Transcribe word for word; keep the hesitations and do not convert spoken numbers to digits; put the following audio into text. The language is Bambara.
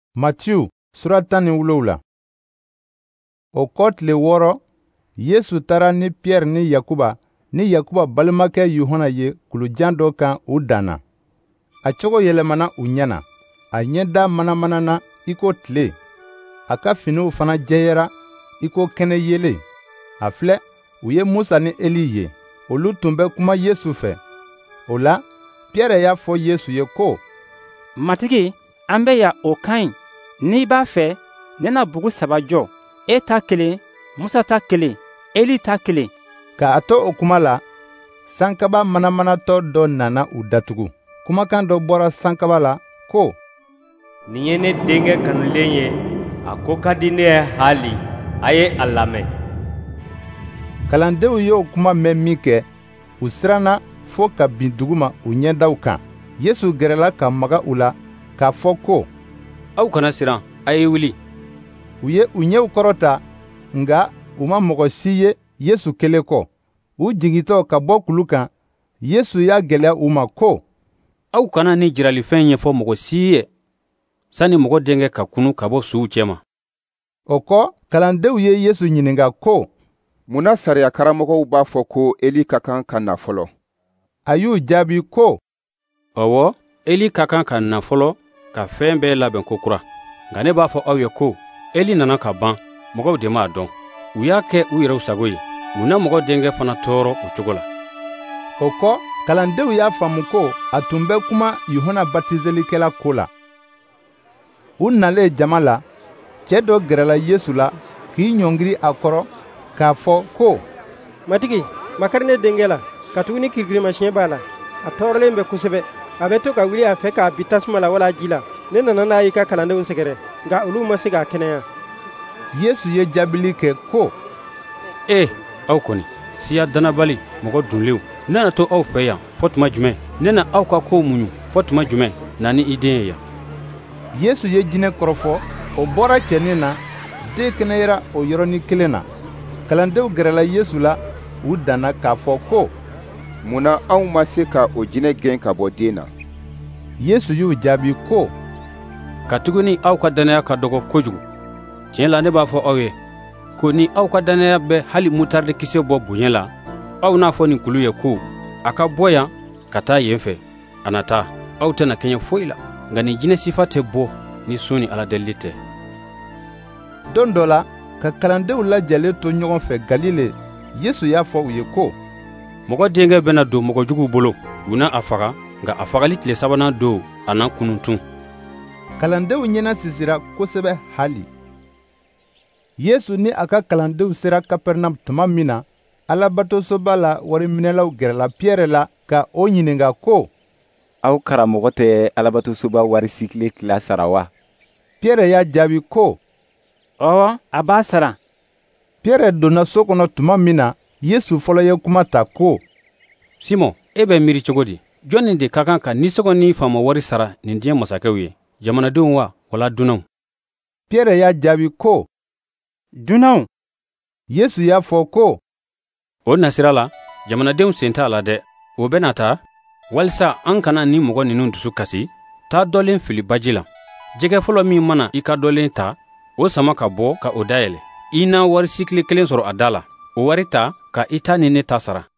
Matiyu sura tan ni wolonwula. O kɔ tile wɔɔrɔ Yesu taara ni Piyɛri ni Yakuba ni Yakuba balimakɛ Yohana ye kulujan dɔ kan u danna. A cogo yɛlɛmana u ɲɛna. A ɲɛda manamanana i ko tile. A ka finiw fana jɛyɛra i ko kɛnɛ yelen. A filɛ, u ye Musa ni Eli ye. Olu tun bɛ kuma Yesu fɛ. O la, Piyɛri y'a fɔ Yesu ye ko, Matigi, an bɛ yan o ka ɲi. N'i b'a fɛ, ne na bugu saba jɔ. E ta kelen, Musa ta kelen, Eli ta kelen. Ka a to o kuma la, sankaba manamanatɔ dɔ nana u datugu. Kumakan dɔ bɔra sankaba la ko, nin ye ne denkɛ kanulen ye, a ko ka di ne ye hali, a ye a lamɛn. Kalandenw y'o kuma mɛn min kɛ, u siranna fo ka bin duguma u ɲɛdaw kan. Yesu gɛrɛla ka maga u la, k'a fɔ ko, aw kana siran, a ye wuli. U ye u ɲɛw kɔrɔta, nga u ma mɔgɔ si ye Yesu kelen kɔ. U jigintɔ ka bɔ kulu kan, Yesu y'a gɛlɛya u ma ko, aw kana ni jiralifɛn ɲɛfɔ mɔgɔ si ye, sanni mɔgɔ denkɛ ka kunu ka bɔ suw cɛma. O kɔ, kalandenw ye Yesu ɲininka ko, mun na sariya karamɔgɔw b'a fɔ ko Eli ka kan ka na fɔlɔ? A y'u jaabi ko, ɔwɔ, Eli ka kan ka na fɔlɔ ka fɛn bɛɛ labɛn kokura. Nka ne b'a fɔ aw ye ko Eli nana ka ban, mɔgɔw de m'a dɔn. U y'a kɛ u yɛrɛw sago ye. U na mɔgɔ denkɛ fana tɔɔrɔ o cogo la. O kɔ, kalandenw y'a faamu ko a tun bɛ kuma Yohana batizelikɛla ko la. U nalen jama la, cɛ dɔ gɛrɛla Yesu la k'i ɲɔngiri a kɔrɔ k'a fɔ ko, Matigi, makari ne denkɛ la, katuguni kirikirimasiyɛn b'a la. A tɔɔrɔlen bɛ kosɛbɛ. A bɛ to ka wuli a fɛ k'a bi tasuma la wala ji la. Ne nana n'a y'i ka kalandenw sɛgɛrɛ, nka olu ma se k'a kɛnɛya. Yesu ye jaabili kɛ ko, e aw kɔni, siya danabali, mɔgɔ dunlenw, ne na to aw fɛ yan fɔ tuma jumɛn? Ne na aw ka kow muɲu fɔ tuma jumɛn na ni i den ye yan? Yesu ye jinɛ kɔrɔfɔ, o bɔra cɛnin na, den kɛnɛyara o yɔrɔnin kelen na. Kalandenw gɛrɛla Yesu la, u danna k'a fɔ ko, mun na anw ma se ka o jinɛ gɛn ka bɔ den na? Yesu y'u jaabi ko, katuguni aw ka dannaya ka dɔgɔ kojugu. Tiɲɛ la ne b'a fɔ aw ye ko ni aw ka dannaya bɛ hali mutardikisɛ bɔ bonya la, aw n'a fɔ nin kulu ye ko a ka bɔ yan ka taa yen fɛ, a na taa, aw tɛna kɛɲɛ foyi la. Nka nin jinɛ sifa tɛ bɔ ni sun ni Ala deli tɛ. Don dɔ la, ka kalandenw lajɛlen to ɲɔgɔn fɛ Galile, Yesu y'a fɔ u ye ko, mɔgɔ denkɛ bɛna don mɔgɔ juguw bolo, u na a faga, nka a fagali tile sabanan don a na kununtun. Kalandenw ɲɛna sisira kosɛbɛ hali. Yesu ni a ka kalandenw sera Kapɛrɛnam tuma min na, Alabatosoba la wariminɛlaw gɛrɛla Piyɛri la ka o ɲininka ko, aw karamɔgɔ tɛ Alabatosoba wari sikile tila sara wa? Piyɛri y'a jaabi ko, ɔwɔ, a b'a sara. Piyɛri donna so kɔnɔ tuma min na, Yesu fɔlɔ ye kuma ta ko, Simɔn, e bɛ miiri cogo di? Jɔnni de ka kan ka nisɔngɔ ni faama wari sara nin diɲɛ masakɛw ye, jamanadenw wa wala dunanw? Piyɛri y'a jaabi ko, Dunanw. Yesu y'a fɔ ko, o nasira la, jamanadenw sen t'a la dɛ. O bɛna taa, walisa an kana ni mɔgɔ ninnu dusu kasi, taa dɔlen fili baji la. Jɛgɛ fɔlɔ min mana i ka dɔlen ta, o sama ka bɔ ka o dayɛlɛ. I n'a wari sikile kelen sɔrɔ a da la. O wari ta ka i ta ni ne ta sara.